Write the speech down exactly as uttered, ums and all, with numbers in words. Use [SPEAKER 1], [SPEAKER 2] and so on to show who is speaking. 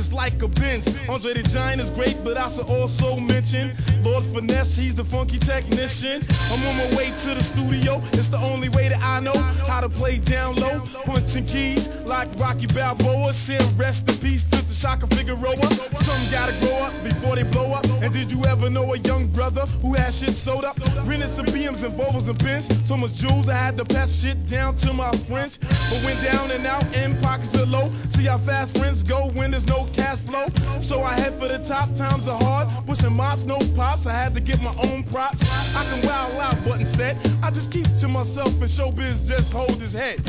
[SPEAKER 1] just like a Benz. Andre the Giant is great, but I should also mention Lord Finesse, he's the funky technician. I'm on my way to the studio, it's the only way that I know how to play down low, punching keys like Rocky Balboa. Send rest in peace to the Shaka Figueroa. Some gotta grow up before they blow up. And did you ever know a young brother who had shit sold up? Rented some B Ms and Volvos and Benz. So much jewels, I had to pass shit down to my friends. But went down and out and pockets are low. See how fast friends go when there's no cash flow. So I head for the top, times are hard. Pushing mops, no pops, I had to get my own props. I can wild out, but instead I just keep to myself and showbiz just hold his head.